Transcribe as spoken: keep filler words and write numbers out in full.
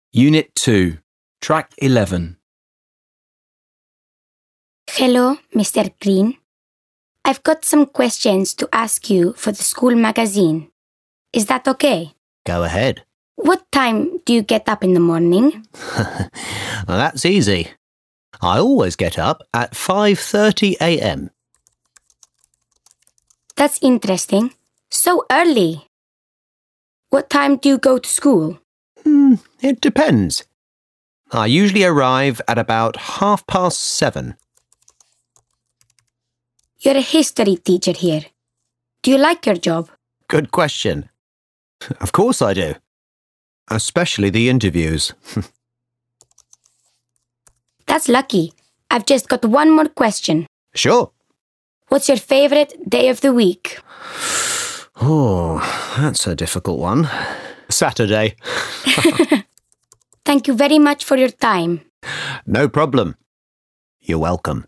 Unit two, Track eleven. Hello, Mister Green. I've got some questions to ask you for the school magazine. Is that okay? Go ahead. What time do you get up in the morning? Well, that's easy. I always get up at five thirty a m. That's interesting. So early. What time do you go to school? Hmm, it depends. I usually arrive at about half past seven. You're a history teacher here. Do you like your job? Good question. Of course I do. Especially the interviews. That's lucky. I've just got one more question. Sure. What's your favorite day of the week? Oh, that's a difficult one. Saturday. Thank you very much for your time. No problem. You're welcome.